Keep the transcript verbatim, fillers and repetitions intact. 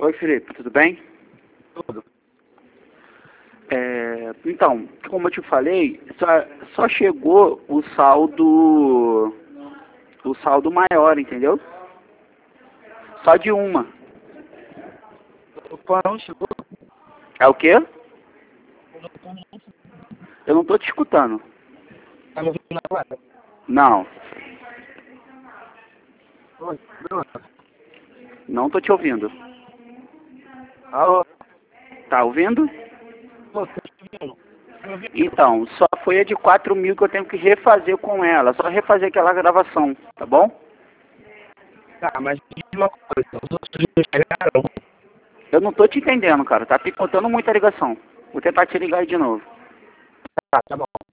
Oi, Felipe, tudo bem? Tudo. É, então, como eu te falei, só, só chegou o saldo, o saldo maior, entendeu? Só de uma. O pão não chegou. É o quê? Eu não tô te escutando. Tá me ouvindo agora? Não, Oi, Bruno. não tô te ouvindo. Alô? Tá ouvindo? Pô, tô te ouvindo. Tá me ouvindo? Então, só foi a de quatro mil que eu tenho que refazer com ela. Só refazer aquela gravação, tá bom? Tá, mas diz uma coisa. Os outros não chegaram? Eu não tô te entendendo, cara. Tá picotando muita ligação. Vou tentar te ligar aí de novo. Tá, tá bom.